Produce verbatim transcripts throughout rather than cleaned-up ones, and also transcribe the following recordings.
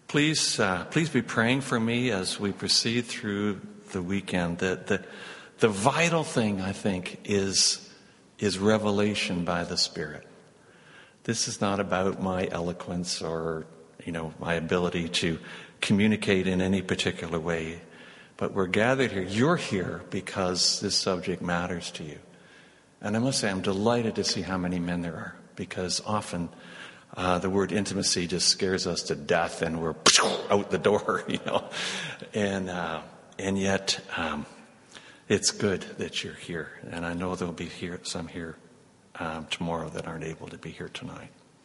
please, uh, please be praying for me as we proceed through the weekend. The, the, the vital thing, I think, is, is revelation by the Spirit. This is not about my eloquence or, you know, my ability to communicate in any particular way. But we're gathered here. You're here because this subject matters to you. And I must say, I'm delighted to see how many men there are, because often uh, the word intimacy just scares us to death, and we're out the door, you know. And uh, and yet, um, it's good that you're here. And I know there'll be here some here um, tomorrow that aren't able to be here tonight.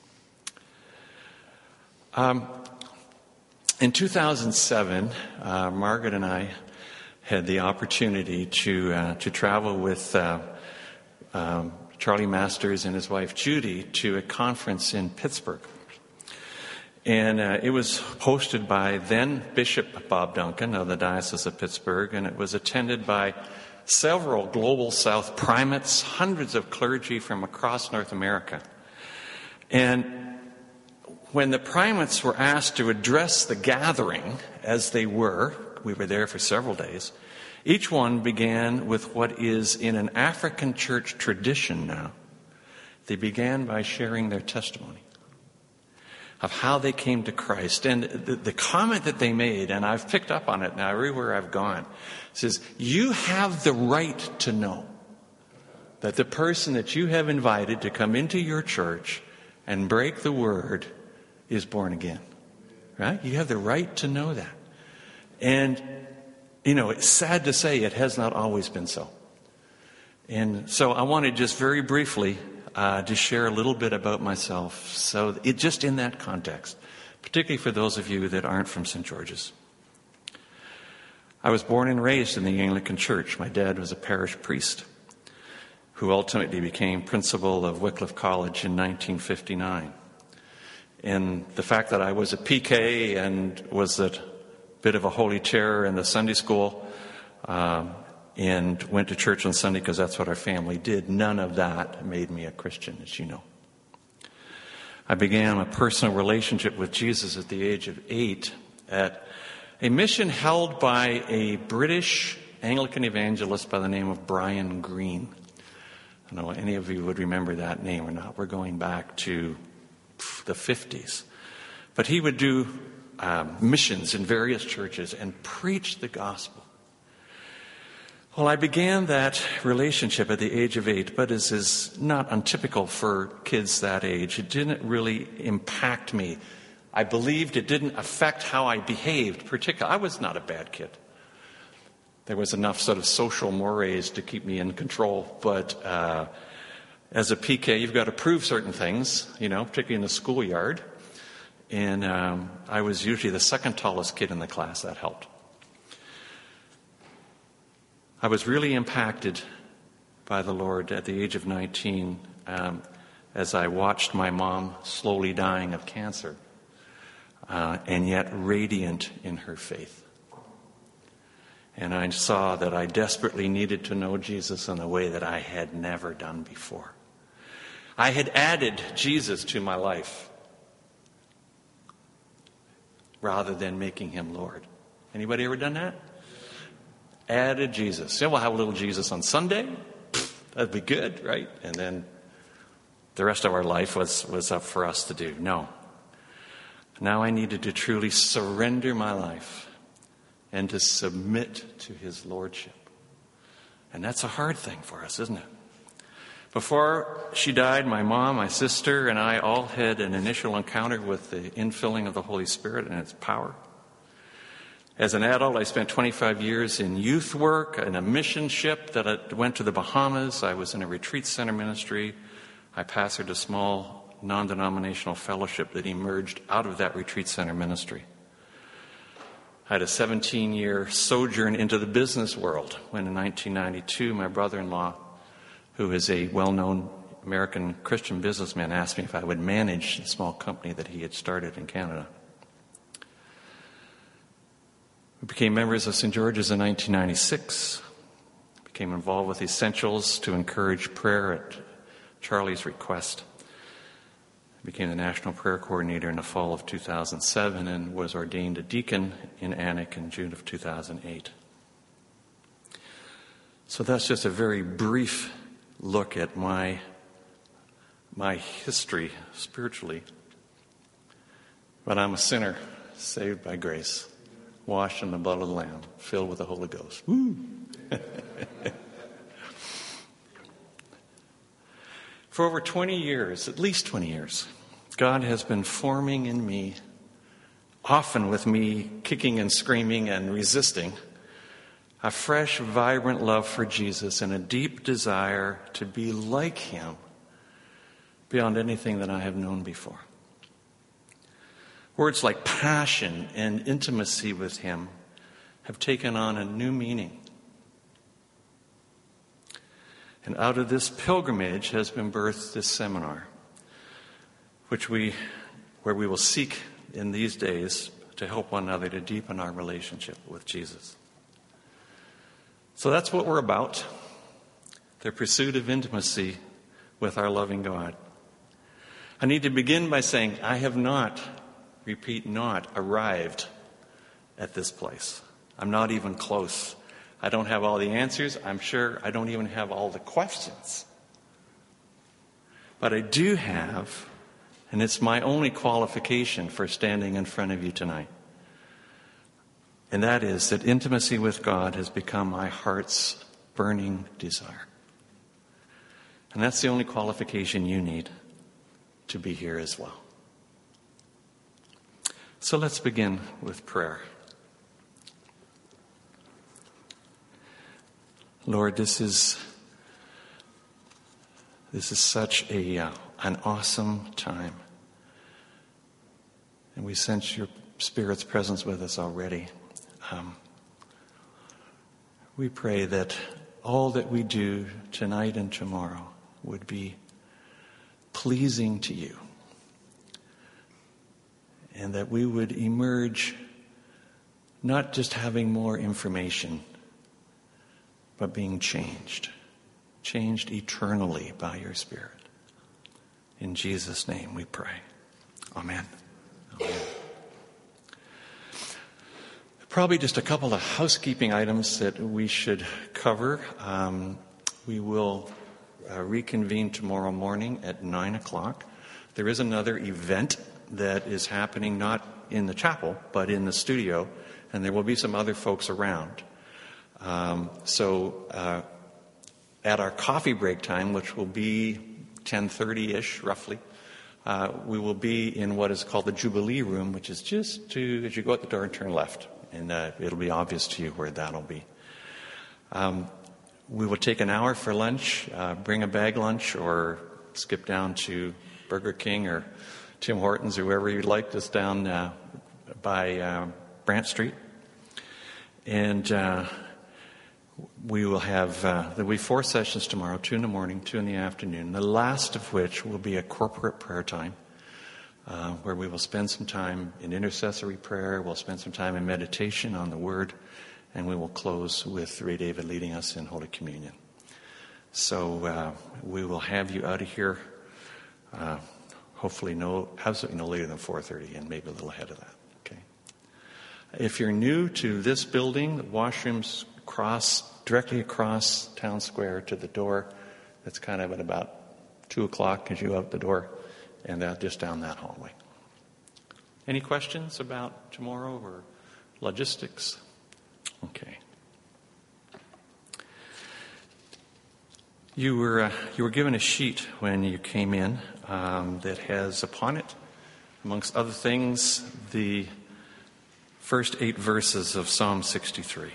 Um, in two thousand seven, uh, Margaret and I had the opportunity to uh, to travel with uh, um, Charlie Masters and his wife Judy to a conference in Pittsburgh. And uh, it was hosted by then Bishop Bob Duncan of the Diocese of Pittsburgh, and it was attended by several Global South primates, hundreds of clergy from across North America. And when the primates were asked to address the gathering, as they were, we were there for several days, each one began with what is in an African church tradition now. They began by sharing their testimony of how they came to Christ. And the, the comment that they made, and I've picked up on it now everywhere I've gone, says, you have the right to know that the person that you have invited to come into your church and break the word is born again. Right? You have the right to know that. And, you know, it's sad to say it has not always been so. And so I wanted just very briefly uh, to share a little bit about myself. So it just in that context, particularly for those of you that aren't from Saint George's. I was born and raised in the Anglican Church. My dad was a parish priest who ultimately became principal of Wycliffe College in nineteen fifty-nine. And the fact that I was a P K and was a bit of a holy terror in the Sunday school um, and went to church on Sunday because that's what our family did, none of that made me a Christian, as you know. I began a personal relationship with Jesus at the age of eight at a mission held by a British Anglican evangelist by the name of Brian Greene. I don't know if any of you would remember that name or not. We're going back to the fifties. But he would do um, missions in various churches and preach the gospel. Well, I began that relationship at the age of eight, but as is not untypical for kids that age, it didn't really impact me. I believed it didn't affect how I behaved, particularly. I was not a bad kid. There was enough sort of social mores to keep me in control, but uh, as a P K, you've got to prove certain things, you know, particularly in the schoolyard. And um, I was usually the second tallest kid in the class. That helped. I was really impacted by the Lord at the age of nineteen um, as I watched my mom slowly dying of cancer, uh, and yet radiant in her faith. And I saw that I desperately needed to know Jesus in a way that I had never done before. I had added Jesus to my life rather than making him Lord. Anybody ever done that? Added Jesus. Yeah, we'll have a little Jesus on Sunday. That'd be good, right? And then the rest of our life was, was up for us to do. No. Now I needed to truly surrender my life and to submit to his lordship. And that's a hard thing for us, isn't it? Before she died, my mom, my sister, and I all had an initial encounter with the infilling of the Holy Spirit and its power. As an adult, I spent twenty-five years in youth work, in a mission ship that I went to the Bahamas. I was in a retreat center ministry. I pastored a small non-denominational fellowship that emerged out of that retreat center ministry. I had a seventeen-year sojourn into the business world when in nineteen ninety-two, my brother-in-law, who is a well-known American Christian businessman, asked me if I would manage a small company that he had started in Canada. We became members of Saint George's in nineteen ninety-six, became involved with Essentials to encourage prayer at Charlie's request. became the National Prayer Coordinator in the fall of two thousand seven and was ordained a deacon in Anik in June of two thousand eight. So that's just a very brief look at my, my history spiritually. But I'm a sinner, saved by grace, washed in the blood of the Lamb, filled with the Holy Ghost. Woo! For over twenty years, at least twenty years, God has been forming in me, often with me kicking and screaming and resisting, a fresh, vibrant love for Jesus and a deep desire to be like him beyond anything that I have known before. Words like passion and intimacy with him have taken on a new meaning. And out of this pilgrimage has been birthed this seminar, which we, where we will seek in these days to help one another to deepen our relationship with Jesus. So that's what we're about, the pursuit of intimacy with our loving God. I need to begin by saying I have not, repeat not, arrived at this place. I'm not even close. I don't have all the answers. I'm sure I don't even have all the questions. But I do have, and it's my only qualification for standing in front of you tonight, and that is that intimacy with God has become my heart's burning desire. And that's the only qualification you need to be here as well. So let's begin with prayer. Lord, this is this is such a uh, an awesome time, and we sense your Spirit's presence with us already. Um, we pray that all that we do tonight and tomorrow would be pleasing to you, and that we would emerge not just having more information, but being changed, changed eternally by your Spirit. In Jesus' name we pray. Amen. Amen. Probably just a couple of housekeeping items that we should cover. Um, we will uh, reconvene tomorrow morning at nine o'clock. There is another event that is happening not in the chapel, but in the studio, and there will be some other folks around. Um, so uh, at our coffee break time, which will be ten thirty-ish roughly, uh, we will be in what is called the Jubilee Room, which is just to, as you go out the door and turn left, and uh, it'll be obvious to you where that'll be. Um, we will take an hour for lunch, uh, bring a bag lunch, or skip down to Burger King or Tim Hortons or wherever you'd like, just down uh, by uh, Brant Street. And uh, we will have, uh, there'll be four sessions tomorrow, two in the morning, two in the afternoon, the last of which will be a corporate prayer time, uh, where we will spend some time in intercessory prayer, we'll spend some time in meditation on the Word, and we will close with Ray David leading us in Holy Communion. So uh, we will have you out of here, uh, hopefully no, absolutely no later than four thirty, and maybe a little ahead of that. Okay. If you're new to this building, the washrooms cross directly across Town Square to the door. That's kind of at about two o'clock as you go out the door, and uh, just down that hallway. Any questions about tomorrow or logistics? Okay. You were uh, you were given a sheet when you came in um, that has upon it, amongst other things, the first eight verses of Psalm sixty-three.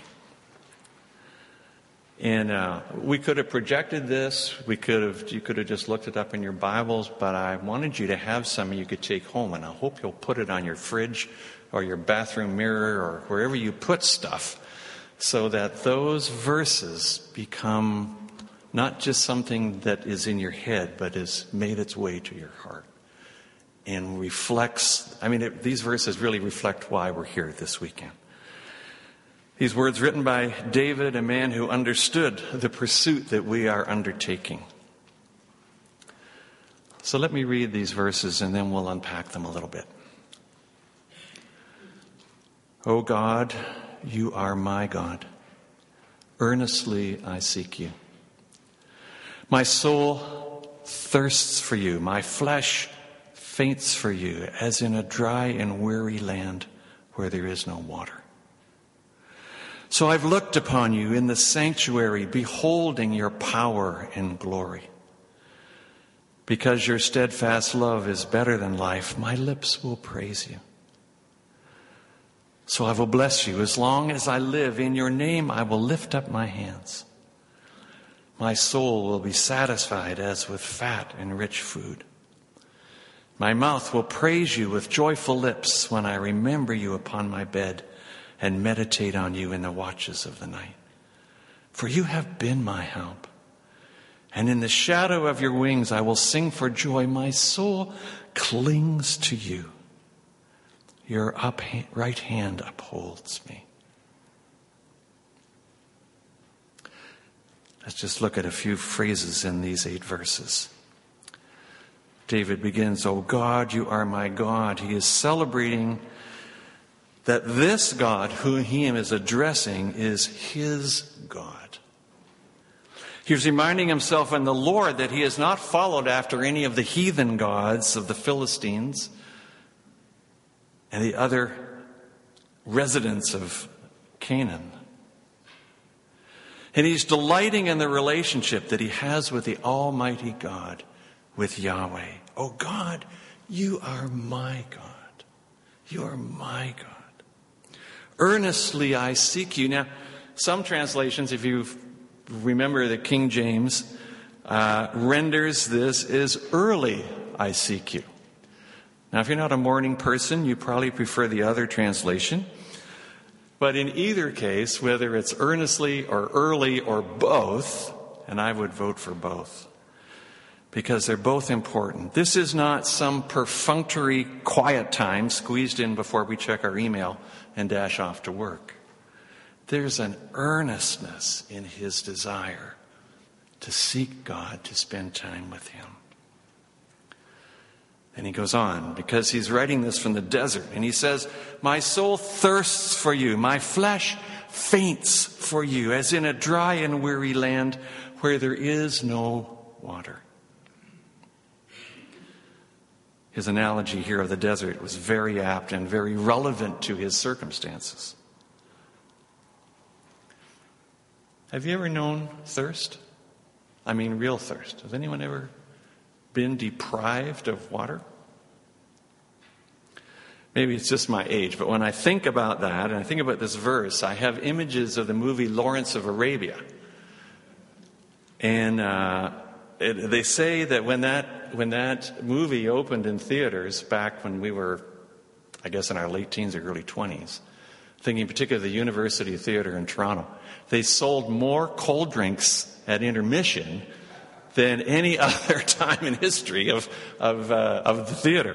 And uh, we could have projected this. We could have, you could have just looked it up in your Bibles, but I wanted you to have some you could take home, and I hope you'll put it on your fridge or your bathroom mirror or wherever you put stuff, so that those verses become not just something that is in your head, but has made its way to your heart and reflects. I mean, it, these verses really reflect why we're here this weekend. These words written by David, a man who understood the pursuit that we are undertaking. So let me read these verses and then we'll unpack them a little bit. O God, you are my God. Earnestly I seek you. My soul thirsts for you. My flesh faints for you, as in a dry and weary land where there is no water. So I've looked upon you in the sanctuary, beholding your power and glory. Because your steadfast love is better than life, my lips will praise you. So I will bless you. As long as I live, in your name I will lift up my hands. My soul will be satisfied as with fat and rich food. My mouth will praise you with joyful lips when I remember you upon my bed and meditate on you in the watches of the night. For you have been my help. And in the shadow of your wings I will sing for joy. My soul clings to you. Your up, right hand upholds me. Let's just look at a few phrases in these eight verses. David begins, O God, you are my God. He is celebrating that this God, whom he is addressing, is his God. He's reminding himself in the Lord that he has not followed after any of the heathen gods of the Philistines and the other residents of Canaan. And he's delighting in the relationship that he has with the Almighty God, with Yahweh. Oh God, you are my God. You are my God. Earnestly I seek you. Now, some translations, if you remember the King James, uh, renders this as early I seek you. Now, if you're not a morning person, you probably prefer the other translation. But in either case, whether it's earnestly or early or both, and I would vote for both, because they're both important. This is not some perfunctory quiet time squeezed in before we check our email and dash off to work. There's an earnestness in his desire to seek God, to spend time with him. And he goes on, because he's writing this from the desert, and he says, my soul thirsts for you, my flesh faints for you, as in a dry and weary land where there is no water. His analogy here of the desert was very apt and very relevant to his circumstances. Have you ever known thirst? I mean real thirst. Has anyone ever been deprived of water? Maybe it's just my age, but when I think about that and I think about this verse, I have images of the movie Lawrence of Arabia. And uh, it, they say that when that when that movie opened in theaters back when we were, I guess, in our late teens or early twenties, thinking particularly of the University Theatre in Toronto, they sold more cold drinks at intermission than any other time in history of of, uh, of the theater.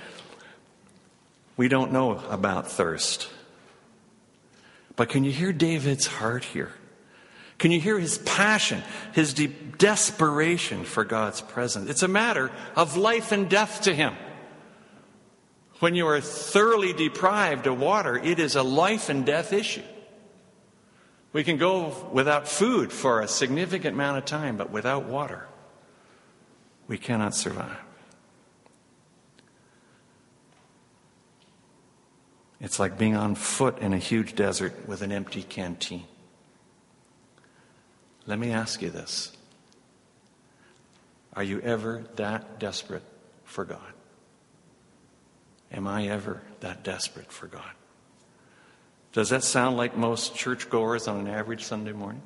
We don't know about thirst. But can you hear David's heart here? Can you hear his passion, his deep desperation for God's presence? It's a matter of life and death to him. When you are thoroughly deprived of water, it is a life and death issue. We can go without food for a significant amount of time, but without water, we cannot survive. It's like being on foot in a huge desert with an empty canteen. Let me ask you this. Are you ever that desperate for God? Am I ever that desperate for God? Does that sound like most churchgoers on an average Sunday morning?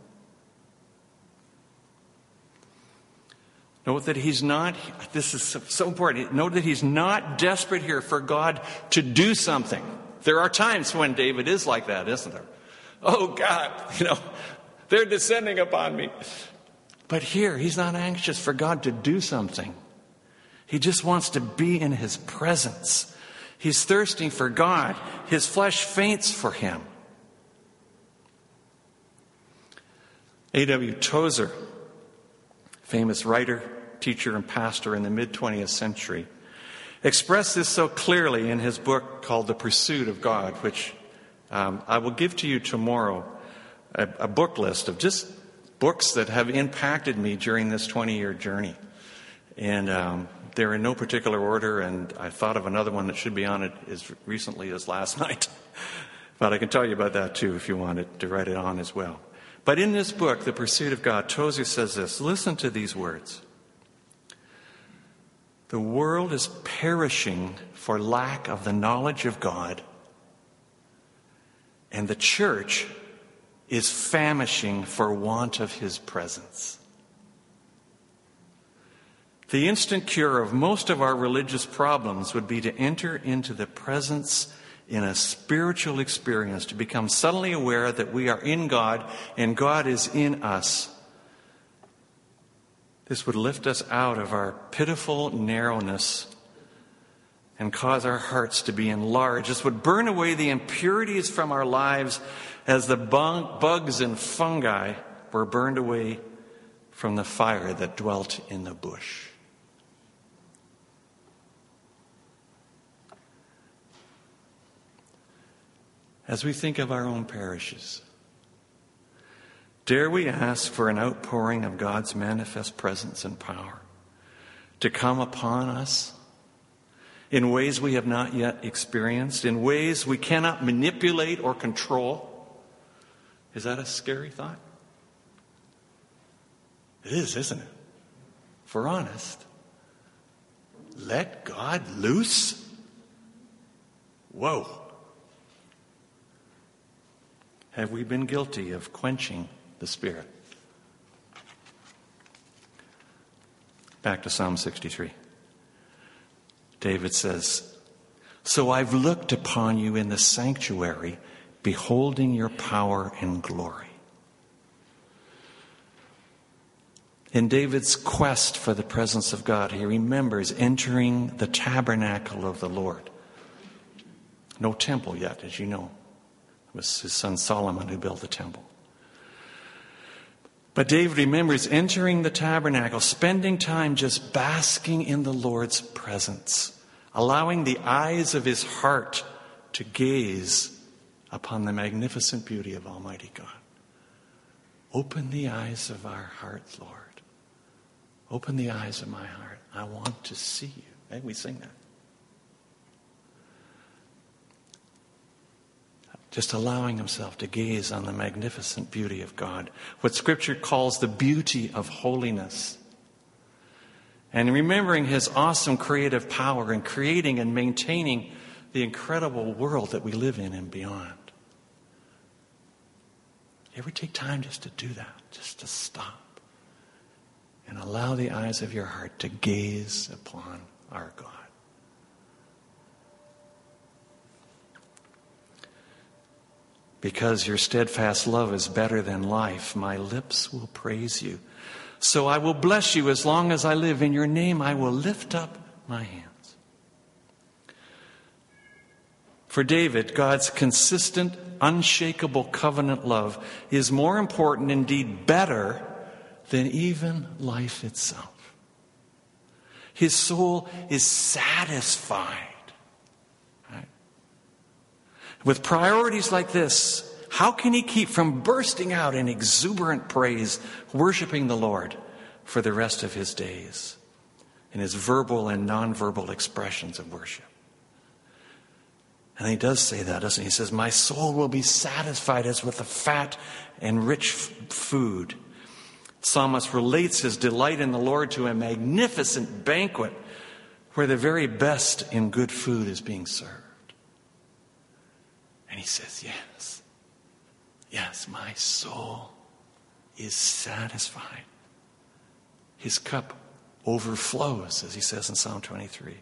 Note that he's not, this is so important, note that he's not desperate here for God to do something. There are times when David is like that, isn't there? Oh God, you know, they're descending upon me. But here, he's not anxious for God to do something. He just wants to be in his presence. He's thirsting for God. His flesh faints for him. A W Tozer, famous writer, teacher and pastor in the mid-twentieth century, expressed this so clearly in his book called The Pursuit of God, which um, I will give to you tomorrow, a, a book list of just books that have impacted me during this twenty-year journey. And um, they're in no particular order, and I thought of another one that should be on it as recently as last night. But I can tell you about that too if you wanted to write it on as well. But in this book, The Pursuit of God, Tozer says this. Listen to these words. The world is perishing for lack of the knowledge of God, and the church is famishing for want of his presence. The instant cure of most of our religious problems would be to enter into the presence in a spiritual experience, to become suddenly aware that we are in God and God is in us. This would lift us out of our pitiful narrowness and cause our hearts to be enlarged. This would burn away the impurities from our lives as the bugs and fungi were burned away from the fire that dwelt in the bush. As we think of our own parishes, dare we ask for an outpouring of God's manifest presence and power to come upon us in ways we have not yet experienced, in ways we cannot manipulate or control? Is that a scary thought? It is, isn't it? If we're honest, let God loose? Whoa. Have we been guilty of quenching the Spirit? Back to Psalm sixty-three. David says, "So I've looked upon you in the sanctuary, beholding your power and glory." In David's quest for the presence of God, he remembers entering the tabernacle of the Lord. No temple yet, as you know. It was his son Solomon who built the temple. But David remembers entering the tabernacle, spending time just basking in the Lord's presence, allowing the eyes of his heart to gaze upon the magnificent beauty of Almighty God. Open the eyes of our heart, Lord. Open the eyes of my heart. I want to see you. Hey, we sing that. Just allowing himself to gaze on the magnificent beauty of God, what Scripture calls the beauty of holiness. And remembering his awesome creative power in creating and maintaining the incredible world that we live in and beyond. You ever take time just to do that, just to stop and allow the eyes of your heart to gaze upon our God? Because your steadfast love is better than life, my lips will praise you. So I will bless you as long as I live. In your name I will lift up my hands. For David, God's consistent, unshakable covenant love is more important, indeed better, than even life itself. His soul is satisfied. With priorities like this, how can he keep from bursting out in exuberant praise, worshiping the Lord for the rest of his days in his verbal and nonverbal expressions of worship? And he does say that, doesn't he? He says, my soul will be satisfied as with a fat and rich f- food. Psalmist relates his delight in the Lord to a magnificent banquet where the very best in good food is being served. And he says, yes, yes, my soul is satisfied. His cup overflows, as he says in Psalm twenty-three.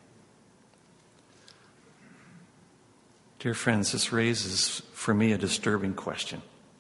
Dear friends, this raises for me a disturbing question.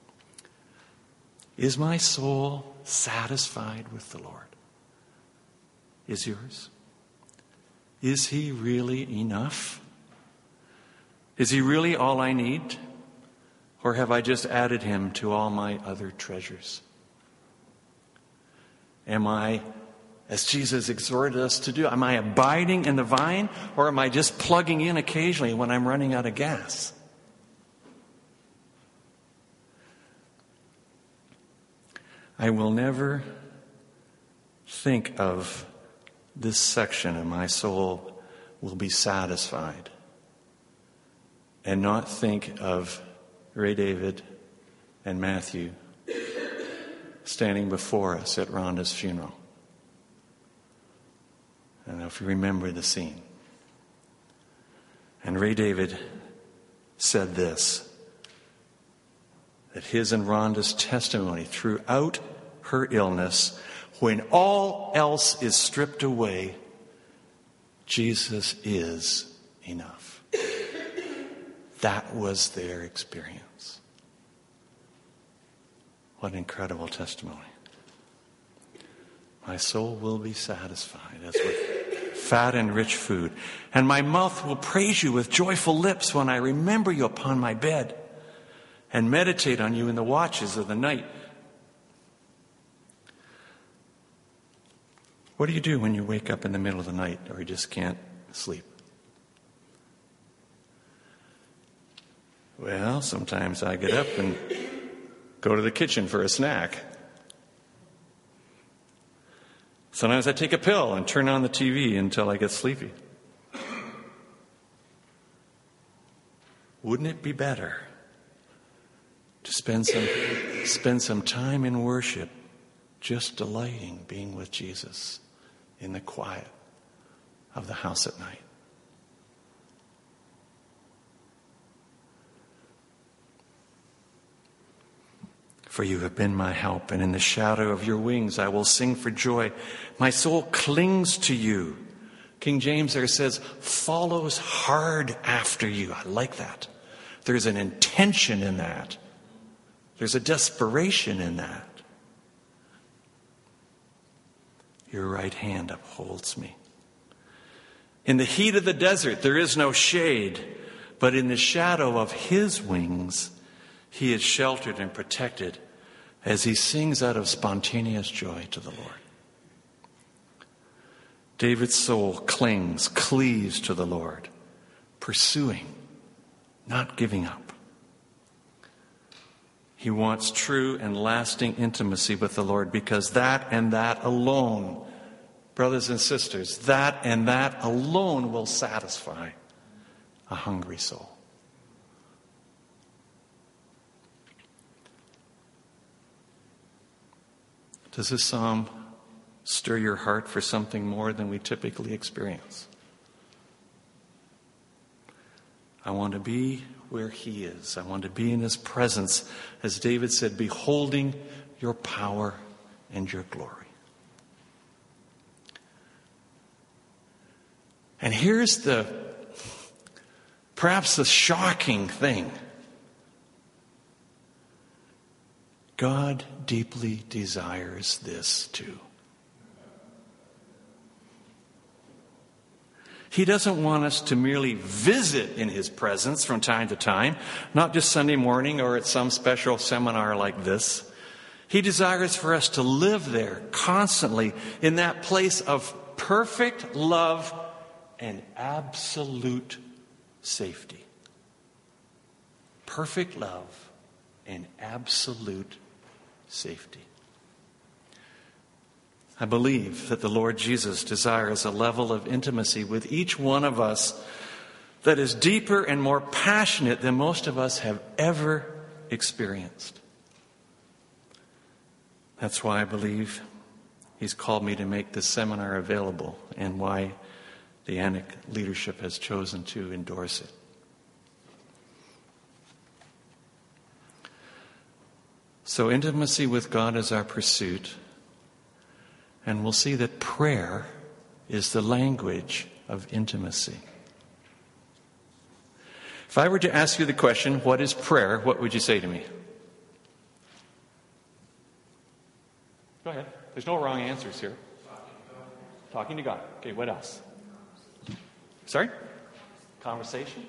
Is my soul satisfied with the Lord? Is yours? Is he really enough? Is he really all I need? Or have I just added him to all my other treasures? Am I as Jesus exhorted us to do? Am I abiding in the vine, or am I just plugging in occasionally when I'm running out of gas? I will never think of this section of my soul will be satisfied and not think of Ray David and Matthew standing before us at Rhonda's funeral. And if you remember the scene. And Ray David said this, that his and Rhonda's testimony throughout her illness, when all else is stripped away, Jesus is enough. That was their experience. What an incredible testimony. My soul will be satisfied as with fat and rich food, and my mouth will praise you with joyful lips when I remember you upon my bed and meditate on you in the watches of the night. What do you do when you wake up in the middle of the night or you just can't sleep? Well, sometimes I get up and go to the kitchen for a snack. Sometimes I take a pill and turn on the T V until I get sleepy. Wouldn't it be better to spend some spend some time in worship, just delighting being with Jesus in the quiet of the house at night? For you have been my help, and in the shadow of your wings I will sing for joy. My soul clings to you. King James there says, follows hard after you. I like that. There's an intention in that. There's a desperation in that. Your right hand upholds me. In the heat of the desert there is no shade, but in the shadow of his wings he is sheltered and protected as he sings out of spontaneous joy to the Lord. David's soul clings, cleaves to the Lord, pursuing, not giving up. He wants true and lasting intimacy with the Lord, because that and that alone, brothers and sisters, that and that alone will satisfy a hungry soul. Does this psalm stir your heart for something more than we typically experience? I want to be where he is. I want to be in his presence, as David said, beholding your power and your glory. And here's the, perhaps the shocking thing. God deeply desires this too. He doesn't want us to merely visit in his presence from time to time, not just Sunday morning or at some special seminar like this. He desires for us to live there constantly in that place of perfect love and absolute safety. Perfect love and absolute safety. I believe that the Lord Jesus desires a level of intimacy with each one of us that is deeper and more passionate than most of us have ever experienced. That's why I believe he's called me to make this seminar available, and why the Anik leadership has chosen to endorse it. So intimacy with God is our pursuit. And we'll see that prayer is the language of intimacy. If I were to ask you the question, what is prayer? What would you say to me? Go ahead. There's no wrong answers here. Talking to God. Okay, what else? Sorry? Conversation?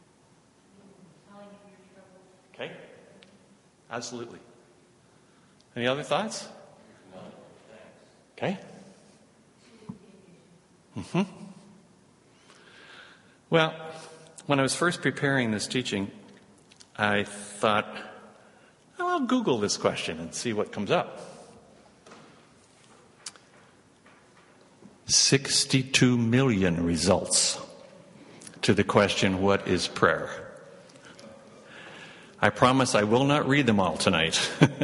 Okay. Absolutely. Any other thoughts? Okay. Mm-hmm. Well, when I was first preparing this teaching, I thought, oh, I'll Google this question and see what comes up. sixty-two million results to the question, what is prayer? I promise I will not read them all tonight.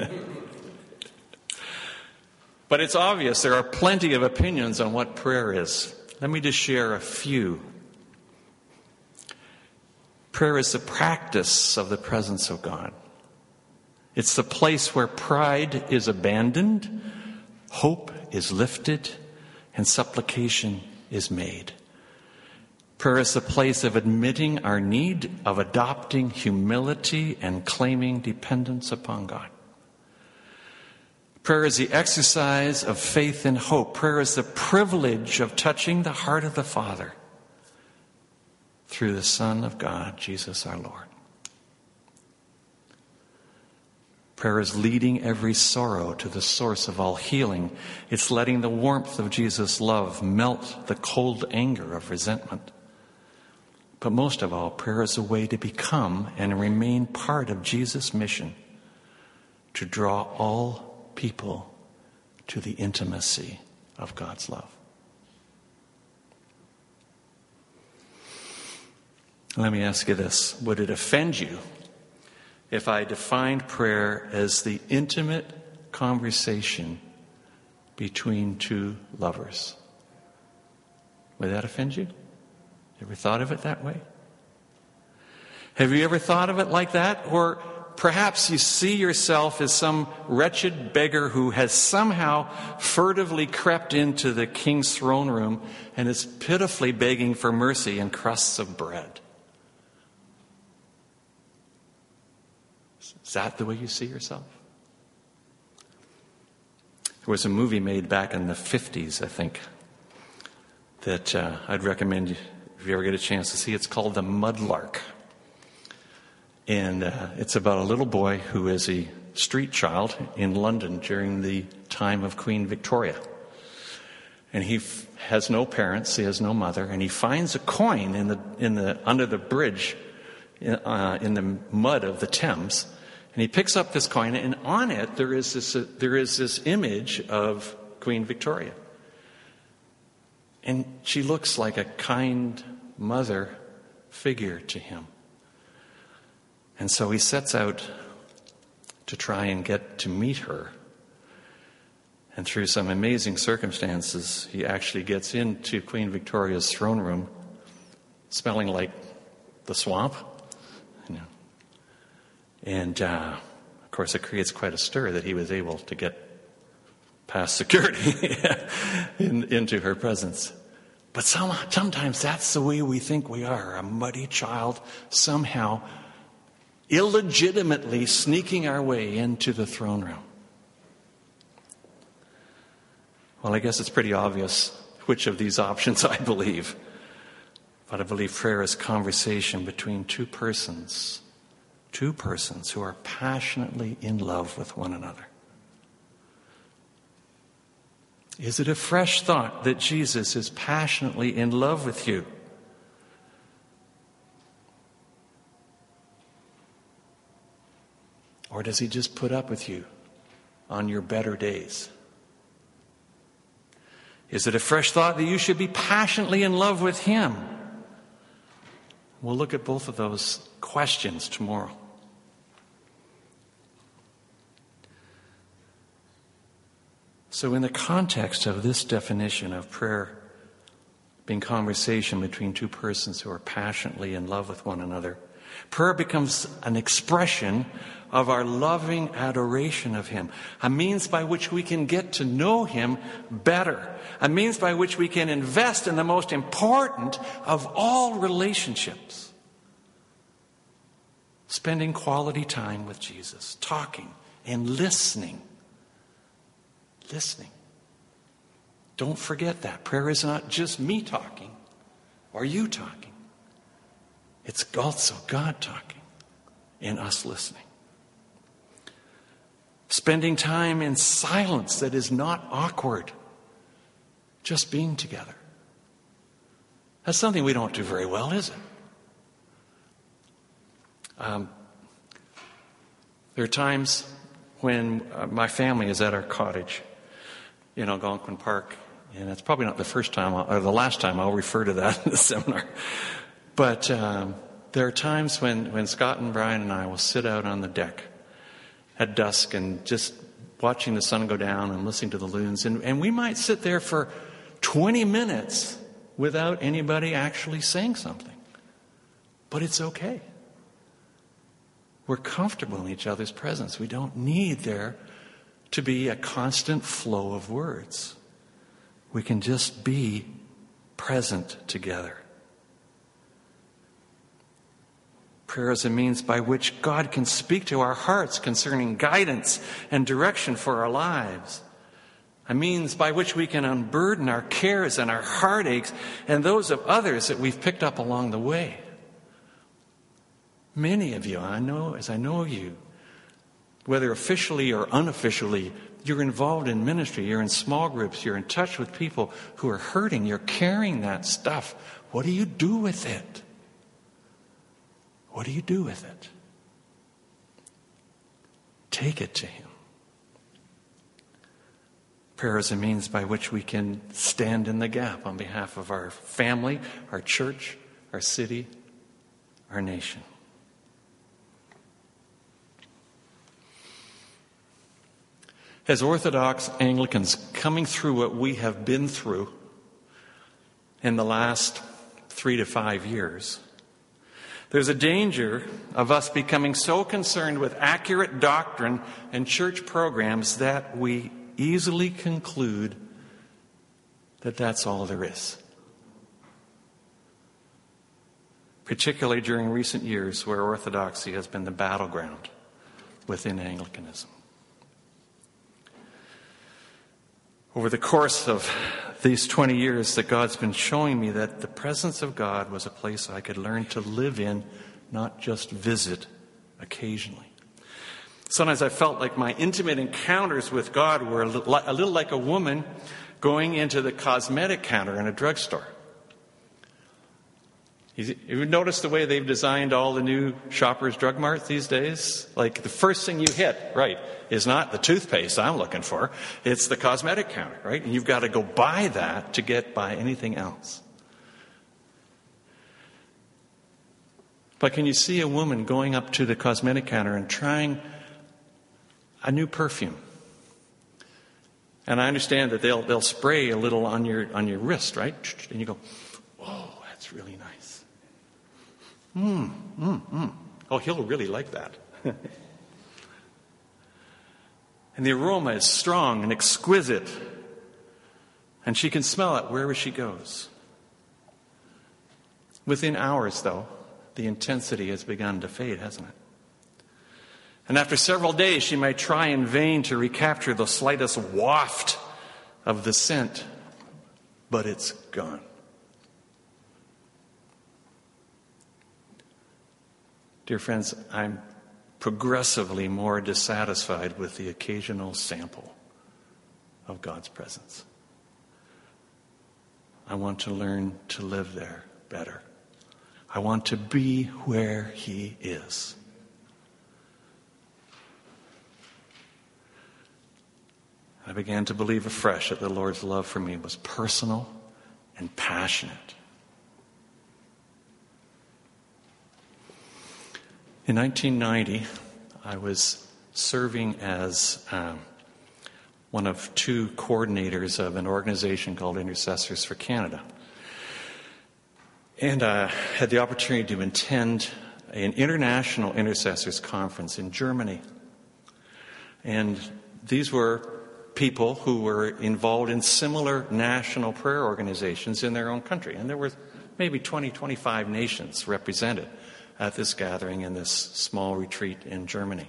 But it's obvious there are plenty of opinions on what prayer is. Let me just share a few. Prayer is the practice of the presence of God. It's the place where pride is abandoned, hope is lifted, and supplication is made. Prayer is the place of admitting our need, of adopting humility and claiming dependence upon God. Prayer is the exercise of faith and hope. Prayer is the privilege of touching the heart of the Father through the Son of God, Jesus our Lord. Prayer is leading every sorrow to the source of all healing. It's letting the warmth of Jesus' love melt the cold anger of resentment. But most of all, prayer is a way to become and remain part of Jesus' mission to draw all people to the intimacy of God's love. Let me ask you this. Would it offend you if I defined prayer as the intimate conversation between two lovers? Would that offend you? Ever thought of it that way? Have you ever thought of it like that? Or perhaps you see yourself as some wretched beggar who has somehow furtively crept into the king's throne room and is pitifully begging for mercy and crusts of bread. Is that the way you see yourself? There was a movie made back in the fifties, I think, that uh, I'd recommend you, if you ever get a chance to see. It's called The Mudlark. And uh, it's about a little boy who is a street child in London during the time of Queen Victoria. And he f- has no parents, he has no mother, and he finds a coin in the in the under the bridge in, uh, in the mud of the Thames. And he picks up this coin, and on it there is this uh, there is this image of Queen Victoria. And she looks like a kind mother figure to him. And so he sets out to try and get to meet her. And through some amazing circumstances, he actually gets into Queen Victoria's throne room, smelling like the swamp. You know. And, uh, of course, it creates quite a stir that he was able to get past security in, into her presence. But some, sometimes that's the way we think we are, a muddy child somehow illegitimately sneaking our way into the throne room. Well, I guess it's pretty obvious which of these options I believe. But I believe prayer is conversation between two persons, two persons who are passionately in love with one another. Is it a fresh thought that Jesus is passionately in love with you? Or does he just put up with you on your better days? Is it a fresh thought that you should be passionately in love with him? We'll look at both of those questions tomorrow. So in the context of this definition of prayer being conversation between two persons who are passionately in love with one another, prayer becomes an expression of our loving adoration of him, a means by which we can get to know him better, a means by which we can invest in the most important of all relationships, spending quality time with Jesus, talking and listening. Listening. Don't forget that. Prayer is not just me talking or you talking. It's also God talking and us listening. Spending time in silence that is not awkward. Just being together. That's something we don't do very well, is it? Um, there are times when uh, my family is at our cottage in Algonquin Park, and it's probably not the first time I'll, or the last time I'll refer to that in the seminar. But um, there are times when, when Scott and Brian and I will sit out on the deck at dusk and just watching the sun go down and listening to the loons. And, and we might sit there for twenty minutes without anybody actually saying something. But it's okay. We're comfortable in each other's presence. We don't need there to be a constant flow of words. We can just be present together. Prayer is a means by which God can speak to our hearts concerning guidance and direction for our lives. A means by which we can unburden our cares and our heartaches and those of others that we've picked up along the way. Many of you, I know, as I know you, whether officially or unofficially, you're involved in ministry, you're in small groups, you're in touch with people who are hurting, you're carrying that stuff. What do you do with it? What do you do with it? Take it to Him. Prayer is a means by which we can stand in the gap on behalf of our family, our church, our city, our nation. As Orthodox Anglicans coming through what we have been through in the last three to five years, there's a danger of us becoming so concerned with accurate doctrine and church programs that we easily conclude that that's all there is. Particularly during recent years where orthodoxy has been the battleground within Anglicanism. Over the course of these twenty years that God's been showing me that the presence of God was a place I could learn to live in, not just visit occasionally. Sometimes I felt like my intimate encounters with God were a little, a little like a woman going into the cosmetic counter in a drugstore. You, you notice the way they've designed all the new Shoppers Drug Marts these days? Like the first thing you hit, right, is not the toothpaste I'm looking for. It's the cosmetic counter, right? And you've got to go buy that to get by anything else. But can you see a woman going up to the cosmetic counter and trying a new perfume? And I understand that they'll they'll spray a little on your on your wrist, right? And you go, "Oh, that's really nice." Mm, mm, mm. Oh, he'll really like that. And the aroma is strong and exquisite. And she can smell it wherever she goes. Within hours, though, the intensity has begun to fade, hasn't it? And after several days, she may try in vain to recapture the slightest waft of the scent, but it's gone. Dear friends, I'm progressively more dissatisfied with the occasional sample of God's presence. I want to learn to live there better. I want to be where He is. I began to believe afresh that the Lord's love for me was personal and passionate. In nineteen ninety, I was serving as um, one of two coordinators of an organization called Intercessors for Canada. And I uh, had the opportunity to attend an international intercessors conference in Germany. And these were people who were involved in similar national prayer organizations in their own country. And there were maybe twenty, twenty-five nations represented at this gathering in this small retreat in Germany.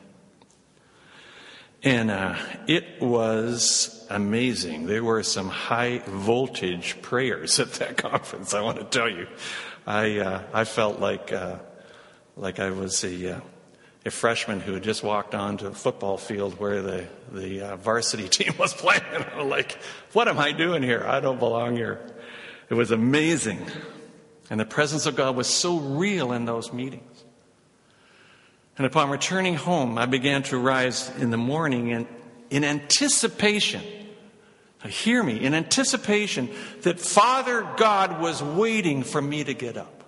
And uh, it was amazing. There were some high voltage prayers at that conference, I want to tell you. I uh, I felt like uh, like I was a uh, a freshman who had just walked onto a football field where the, the uh, varsity team was playing. And I'm like, what am I doing here? I don't belong here. It was amazing. And the presence of God was so real in those meetings. And upon returning home, I began to rise in the morning in, in anticipation. Now hear me, in anticipation that Father God was waiting for me to get up.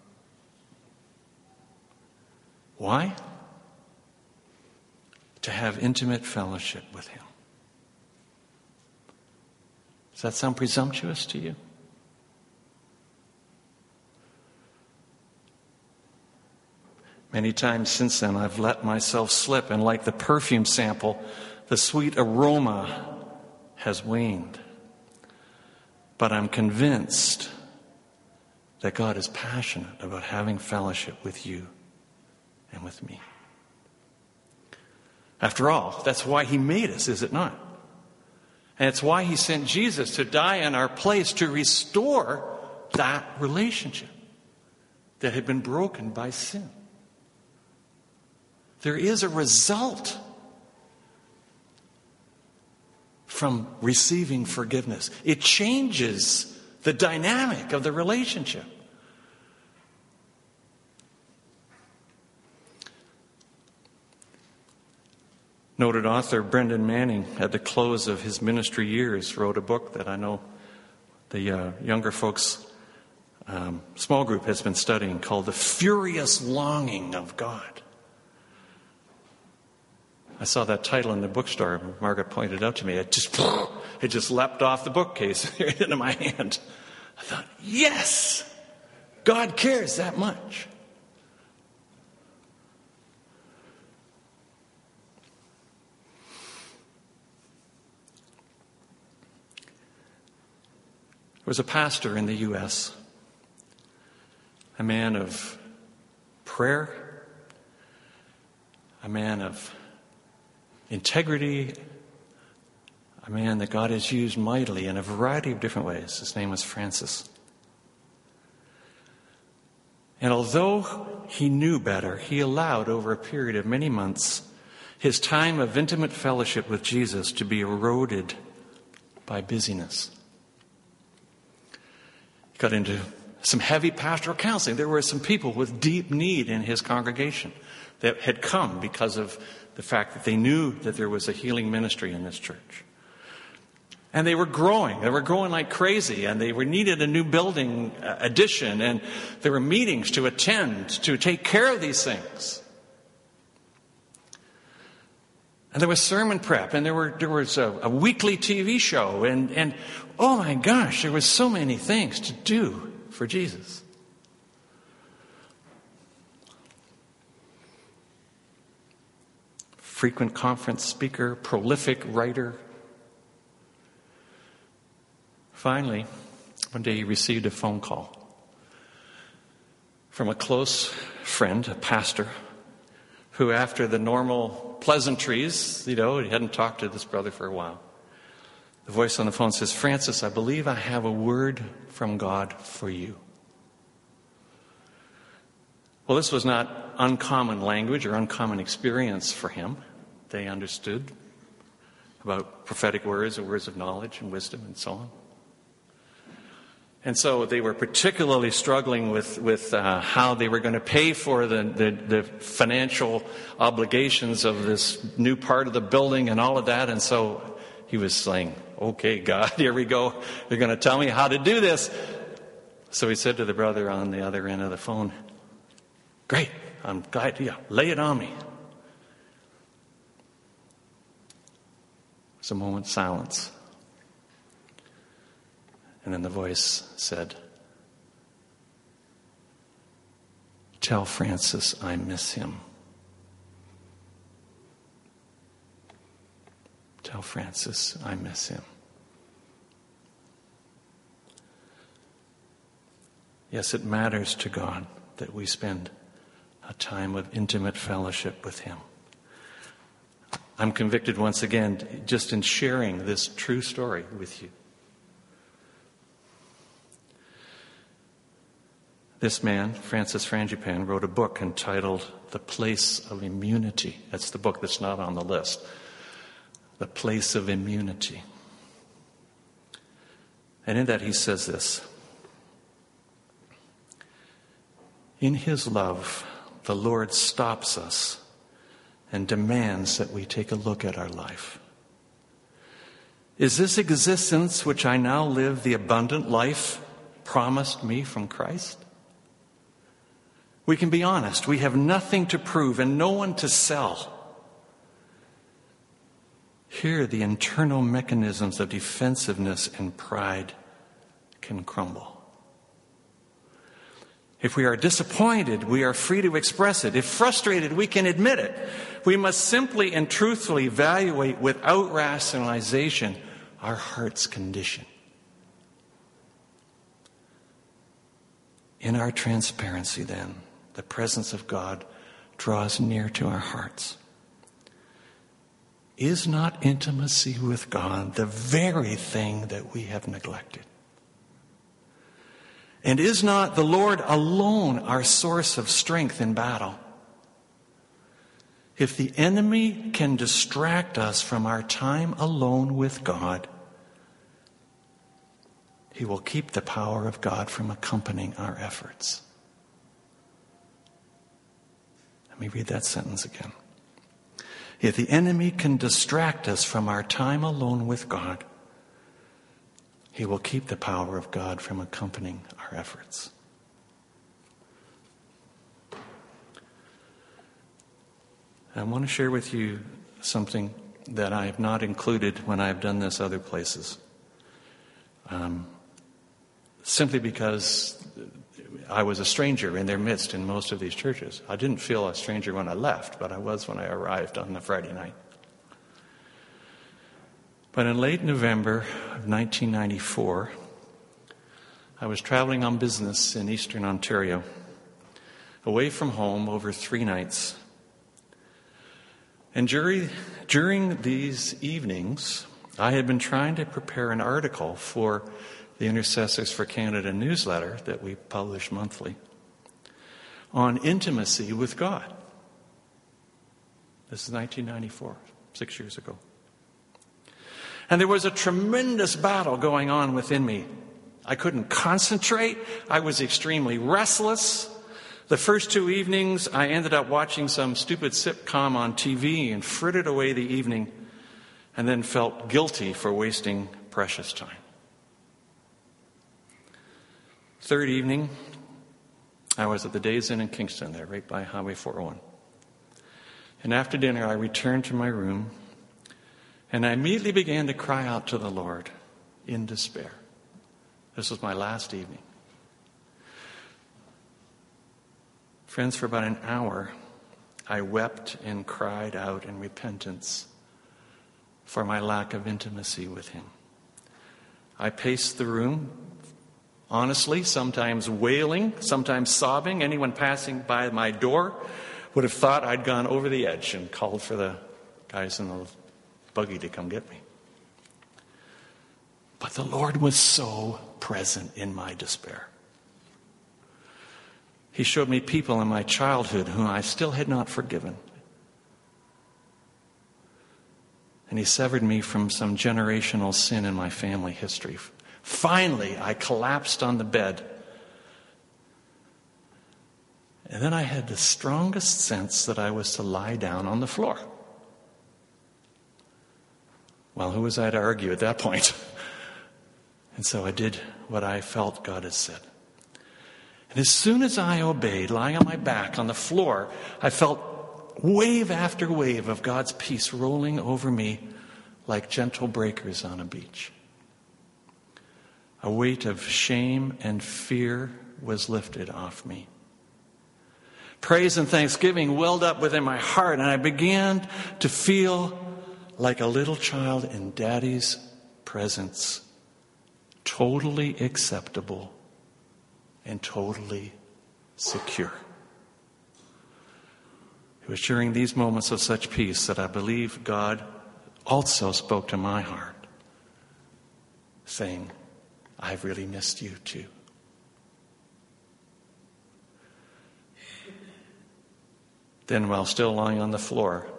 Why? To have intimate fellowship with Him. Does that sound presumptuous to you? Many times since then, I've let myself slip, and like the perfume sample, the sweet aroma has waned. But I'm convinced that God is passionate about having fellowship with you and with me. After all, that's why He made us, is it not? And it's why He sent Jesus to die in our place, to restore that relationship that had been broken by sin. There is a result from receiving forgiveness. It changes the dynamic of the relationship. Noted author Brendan Manning, at the close of his ministry years, wrote a book that I know the uh, younger folks um, small group has been studying, called The Furious Longing of God. I saw that title in the bookstore. Margaret pointed out to me. It just, it just leapt off the bookcase into my hand. I thought, yes, God cares that much. There was a pastor in the U S, a man of prayer, a man of integrity, a man that God has used mightily in a variety of different ways. His name was Francis. And although he knew better, he allowed, over a period of many months, his time of intimate fellowship with Jesus to be eroded by busyness. He got into some heavy pastoral counseling. There were some people with deep need in his congregation that had come because of the fact that they knew that there was a healing ministry in this church. And they were growing. They were growing like crazy, and they were needed a new building addition, and there were meetings to attend to take care of these things. And there was sermon prep, and there were there was a, a weekly T V show, and, and oh my gosh, there was so many things to do for Jesus. Frequent conference speaker, prolific writer. Finally, one day he received a phone call from a close friend, a pastor, who after the normal pleasantries, you know, he hadn't talked to this brother for a while. The voice on the phone says, "Francis, I believe I have a word from God for you." Well, this was not uncommon language or uncommon experience for him. They understood about prophetic words or words of knowledge and wisdom and so on. And so they were particularly struggling with, with uh, how they were going to pay for the, the, the financial obligations of this new part of the building and all of that. And so he was saying, "Okay, God, here we go. You're going to tell me how to do this." So he said to the brother on the other end of the phone, "Great, I'm glad, yeah, lay it on me." There's a moment's silence. And then the voice said, "Tell Francis I miss him. Tell Francis I miss him." Yes, it matters to God that we spend a time of intimate fellowship with Him. I'm convicted once again just in sharing this true story with you. This man, Francis Frangipane, wrote a book entitled The Place of Immunity. That's the book that's not on the list. The Place of Immunity. And in that he says this: in his love, the Lord stops us and demands that we take a look at our life. Is this existence which I now live the abundant life promised me from Christ? We can be honest. We have nothing to prove and no one to sell. Here, the internal mechanisms of defensiveness and pride can crumble. If we are disappointed, we are free to express it. If frustrated, we can admit it. We must simply and truthfully evaluate without rationalization our heart's condition. In our transparency, then, the presence of God draws near to our hearts. Is not intimacy with God the very thing that we have neglected? And is not the Lord alone our source of strength in battle? If the enemy can distract us from our time alone with God, he will keep the power of God from accompanying our efforts. Let me read that sentence again. If the enemy can distract us from our time alone with God, he will keep the power of God from accompanying our efforts. I want to share with you something that I have not included when I have done this other places. Um, simply because I was a stranger in their midst in most of these churches. I didn't feel a stranger when I left, but I was when I arrived on the Friday night. But in late November of nineteen ninety-four, I was traveling on business in eastern Ontario, away from home over three nights. And during, during these evenings, I had been trying to prepare an article for the Intercessors for Canada newsletter that we publish monthly on intimacy with God. This is nineteen ninety-four, six years ago. And there was a tremendous battle going on within me. I couldn't concentrate. I was extremely restless. The first two evenings, I ended up watching some stupid sitcom on T V and frittered away the evening, and then felt guilty for wasting precious time. Third evening, I was at the Days Inn in Kingston, there, right by Highway four oh one. And after dinner, I returned to my room, and I immediately began to cry out to the Lord in despair. This was my last evening. Friends, for about an hour, I wept and cried out in repentance for my lack of intimacy with him. I paced the room, honestly, sometimes wailing, sometimes sobbing. Anyone passing by my door would have thought I'd gone over the edge and called for the guys in the buggy to come get me. But the Lord was so present in my despair. He showed me people in my childhood whom I still had not forgiven. And he severed me from some generational sin in my family history. Finally, I collapsed on the bed. And then I had the strongest sense that I was to lie down on the floor. Well, who was I to argue at that point? And so I did what I felt God had said. And as soon as I obeyed, lying on my back on the floor, I felt wave after wave of God's peace rolling over me like gentle breakers on a beach. A weight of shame and fear was lifted off me. Praise and thanksgiving welled up within my heart, and I began to feel like a little child in Daddy's presence, totally acceptable and totally secure. It was during these moments of such peace that I believe God also spoke to my heart, saying, I've really missed you too. Then, while still lying on the floor,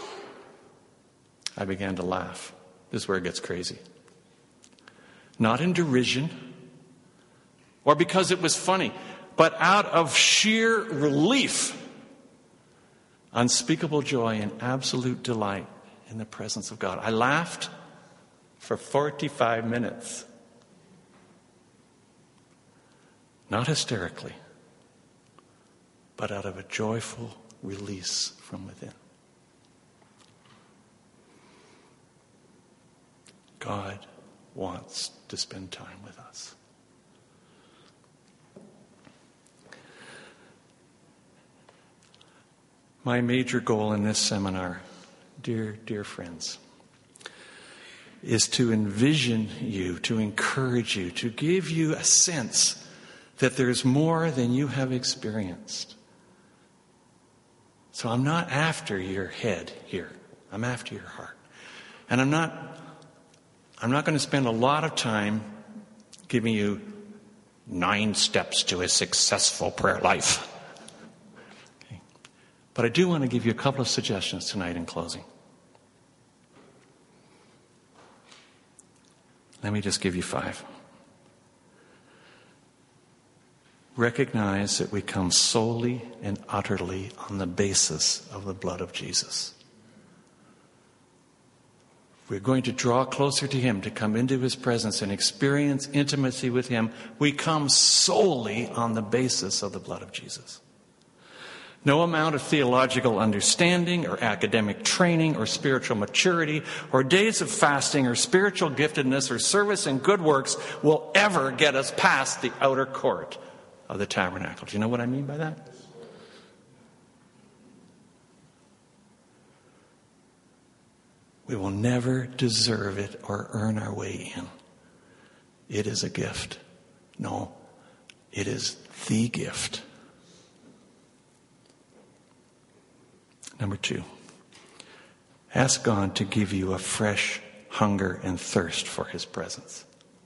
I began to laugh. This is where it gets crazy. Not in derision or because it was funny, but out of sheer relief, unspeakable joy, and absolute delight in the presence of God. I laughed for forty-five minutes. Not hysterically, but out of a joyful release from within. God wants to spend time with us. My major goal in this seminar, dear, dear friends, is to envision you, to encourage you, to give you a sense that there's more than you have experienced. So I'm not after your head here. I'm after your heart. And I'm not I'm not going to spend a lot of time giving you nine steps to a successful prayer life. Okay. But I do want to give you a couple of suggestions tonight in closing. Let me just give you five. Recognize that we come solely and utterly on the basis of the blood of Jesus. We're going to draw closer to Him, to come into His presence and experience intimacy with Him. We come solely on the basis of the blood of Jesus. No amount of theological understanding or academic training or spiritual maturity or days of fasting or spiritual giftedness or service and good works will ever get us past the outer court of the tabernacle. Do you know what I mean by that? We will never deserve it or earn our way in. It is a gift. No, it is the gift. Number two, ask God to give you a fresh hunger and thirst for His presence.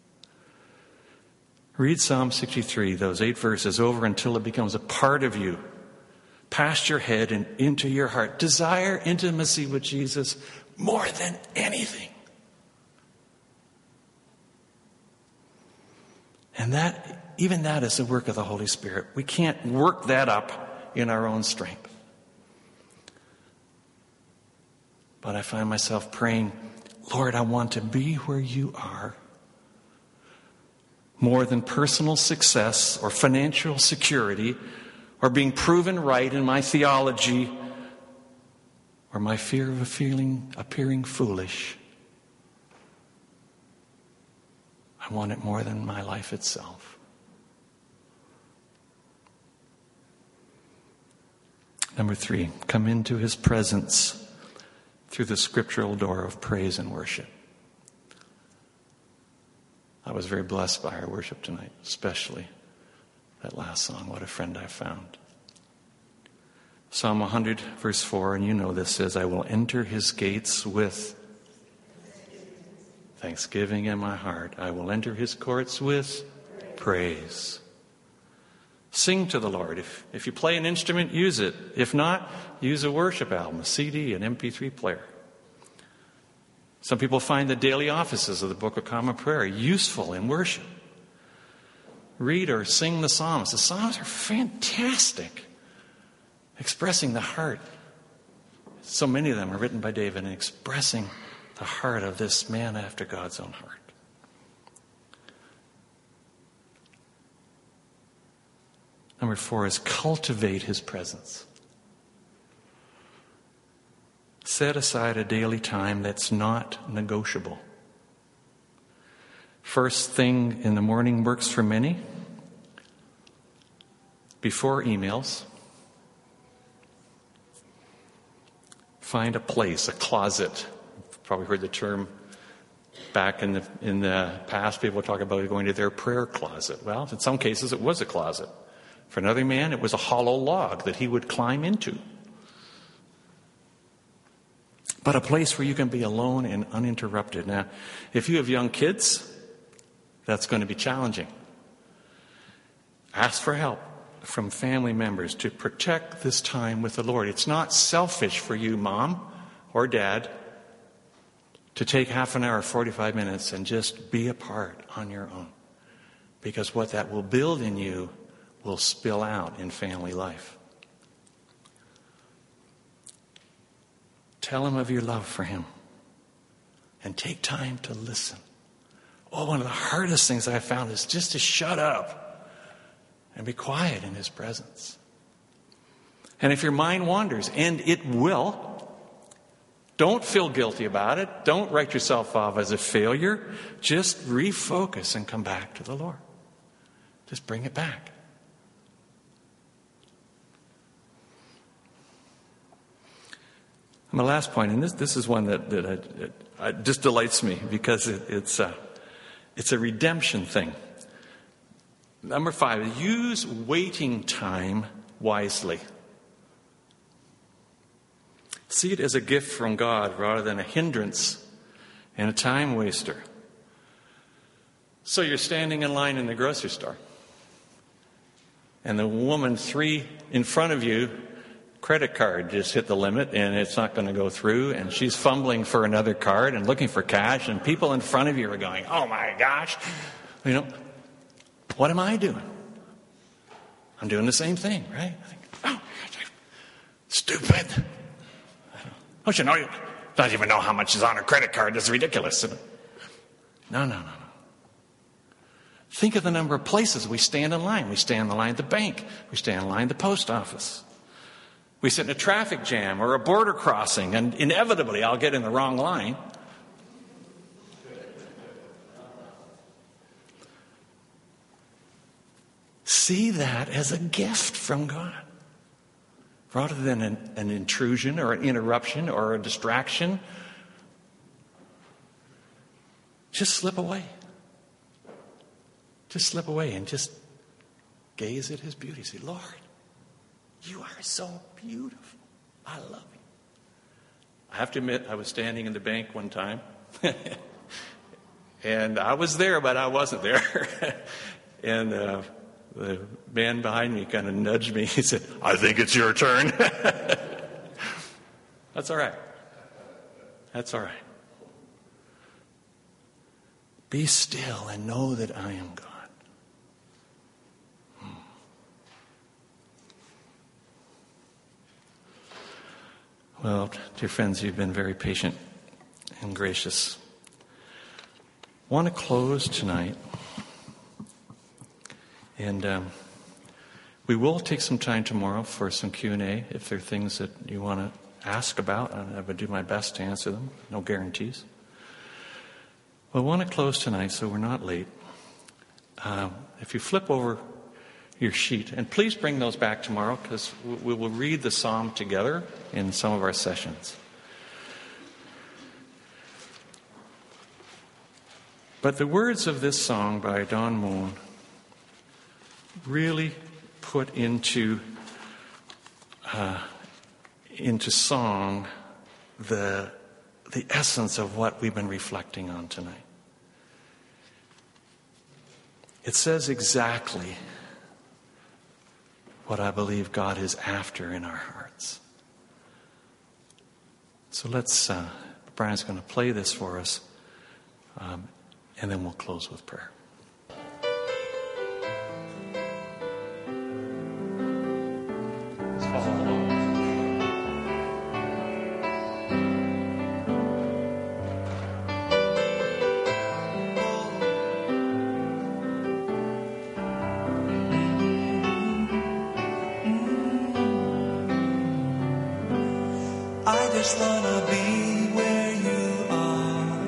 Read Psalm sixty-three, those eight verses over until it becomes a part of you, past your head and into your heart. Desire intimacy with Jesus more than anything. And that, even that is the work of the Holy Spirit. We can't work that up in our own strength. But I find myself praying, Lord, I want to be where you are. More than personal success or financial security or being proven right in my theology or my fear of a feeling, appearing foolish. I want it more than my life itself. Number three, come into His presence through the scriptural door of praise and worship. I was very blessed by our worship tonight, especially that last song, What a Friend I Found. Psalm one hundred, verse four, and you know this, says, I will enter His gates with thanksgiving in my heart. I will enter His courts with praise. Sing to the Lord. If, if you play an instrument, use it. If not, use a worship album, a C D, an M P three player. Some people find the daily offices of the Book of Common Prayer useful in worship. Read or sing the Psalms. The Psalms are fantastic, expressing the heart. So many of them are written by David and expressing the heart of this man after God's own heart. Number four is cultivate His presence. Set aside a daily time that's not negotiable. First thing in the morning works for many. Before emails, find a place, a closet. You've probably heard the term back in the in the past. People talk about going to their prayer closet. Well, in some cases it was a closet. For another man, it was a hollow log that he would climb into. But a place where you can be alone and uninterrupted. Now, if you have young kids, that's going to be challenging. Ask for help. from family members to protect this time with the Lord. It's not selfish for you, mom or dad, to take half an hour, forty-five minutes, and just be apart on your own. Because what that will build in you will spill out in family life. Tell him of your love for him. And take time to listen. Oh, one of the hardest things I found is just to shut up and be quiet in his presence. And if your mind wanders, and it will, don't feel guilty about it. Don't write yourself off as a failure. Just refocus and come back to the Lord. Just bring it back. And my last point, and this this is one that, that I, it, it just delights me because it, it's, a, it's a redemption thing. Number five, use waiting time wisely. See it as a gift from God rather than a hindrance and a time waster. So you're standing in line in the grocery store, and the woman three in front of you, credit card just hit the limit and it's not going to go through, and she's fumbling for another card and looking for cash, and people in front of you are going, oh my gosh, you know, what am I doing? I'm doing the same thing, right? I think, oh, stupid. Don't you know, you don't even know how much is on her credit card. That's ridiculous. No, no, no, no. Think of the number of places we stand in line. We stand in line at the bank. We stand in line at the post office. We sit in a traffic jam or a border crossing, and inevitably I'll get in the wrong line. See that as a gift from God, rather than an, an intrusion or an interruption or a distraction. Just slip away. Just slip away and just gaze at his beauty. Say, Lord, you are so beautiful. I love you. I have to admit, I was standing in the bank one time. And I was there, but I wasn't there. and uh, the man behind me kind of nudged me. He said, I think it's your turn. That's all right. That's all right. Be still and know that I am God. Hmm. Well, dear friends, you've been very patient and gracious. I want to close tonight. And um, we will take some time tomorrow for some Q and A if there are things that you want to ask about. I would do my best to answer them. No guarantees. Well, I want to close tonight so we're not late. Uh, if you flip over your sheet, and please bring those back tomorrow because we will read the psalm together in some of our sessions. But the words of this song by Don Moen really put into uh, into song the the essence of what we've been reflecting on tonight. It says exactly what I believe God is after in our hearts. So let's, uh, Brian's going to play this for us, um, and then we'll close with prayer. Let's follow along. I just wanna be where you are,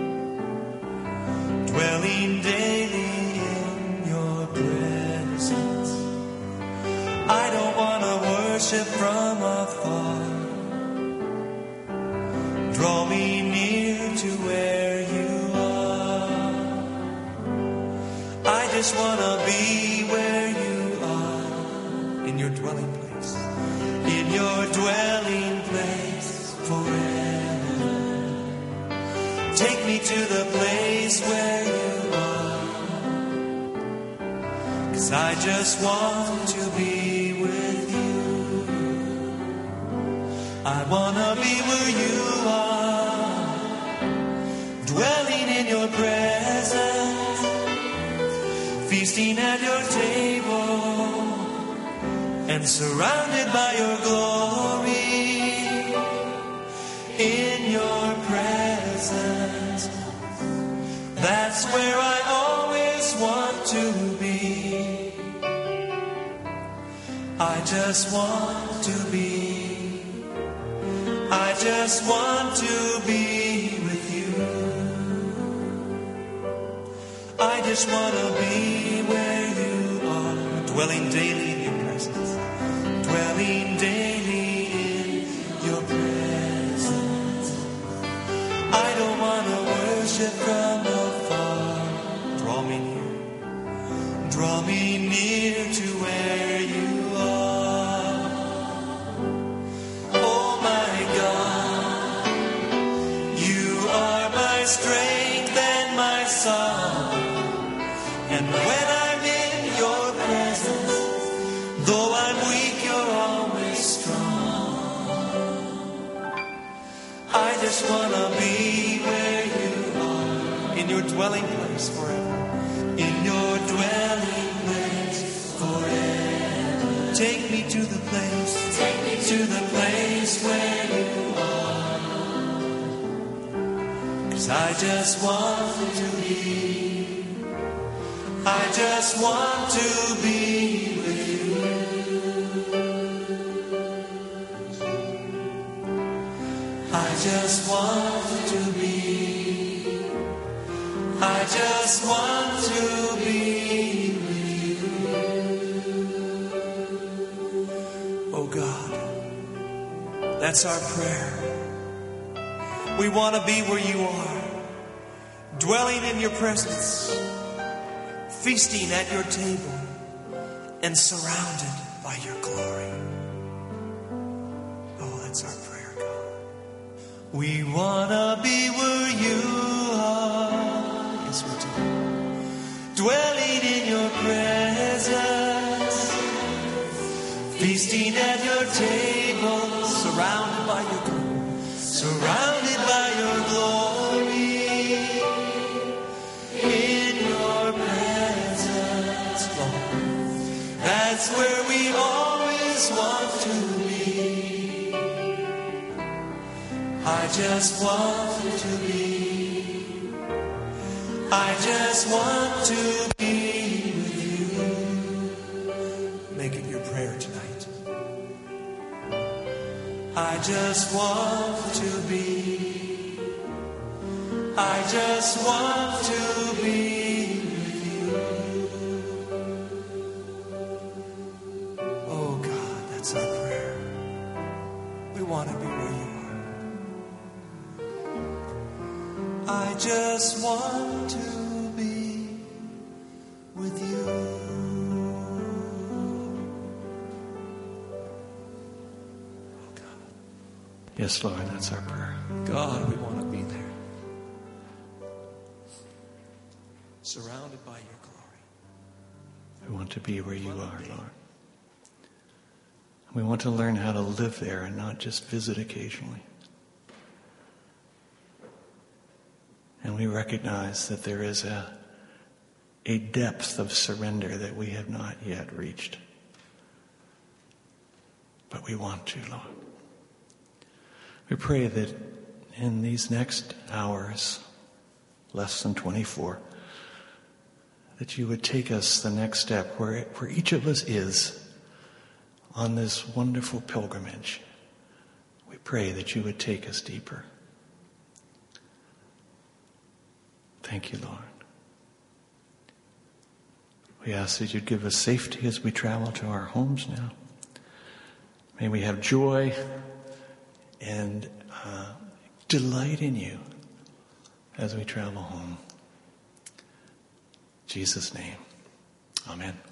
dwelling daily in your presence. I don't wanna worship from afar. Draw me near to where you are. I just wanna be where you are, in your dwelling place, in your dwelling place forever. Take me to the place where you are, 'cause 'cause I just want to be with you. I want to be where you are, dwelling in your presence, feasting at your table, and surrounded by your glory. In your presence, that's where I always want to be. I just want to be, I just want to be with you. I just want to be where you are, dwelling daily in your presence, dwelling daily in your presence. I don't want to worship from afar. Draw me near, draw me near to where you are. Oh my God, you are my strength and my song. And when I'm in your presence, though I'm weak, you're always strong. I just want to be where you are, in your dwelling place forever. In your dwelling place forever. Take me to the place, take me to the place where you are. 'Cause I just want to be, I just want to be with you. I just want to be, I just want to be with you. Oh God, that's our prayer. We want to be where you are, dwelling in your presence, feasting at your table, and surrounded by your glory. Oh, that's our prayer, God. We want to be where you are. Yes, we do. Dwelling in your presence, feasting at your table, surrounded by your glory, surrounded by your glory. In your presence, Lord, that's where we always want to be. I just want to be, I just want to be with you. Make it your prayer tonight. I just want to be, I just want to be with you. Oh God, that's our prayer. We want to be where you are. I just want to be with you. Oh God. Yes, Lord, that's our prayer. God, we want to be there. Surrounded by your glory. We want to be where you are, Lord. We want to learn how to live there and not just visit occasionally. And we recognize that there is a, a depth of surrender that we have not yet reached. But we want to, Lord. We pray that in these next hours, less than twenty-four, that you would take us the next step where, where each of us is on this wonderful pilgrimage. We pray that you would take us deeper. Thank you, Lord. We ask that you'd give us safety as we travel to our homes now. May we have joy and uh, delight in you as we travel home. In Jesus' name, amen.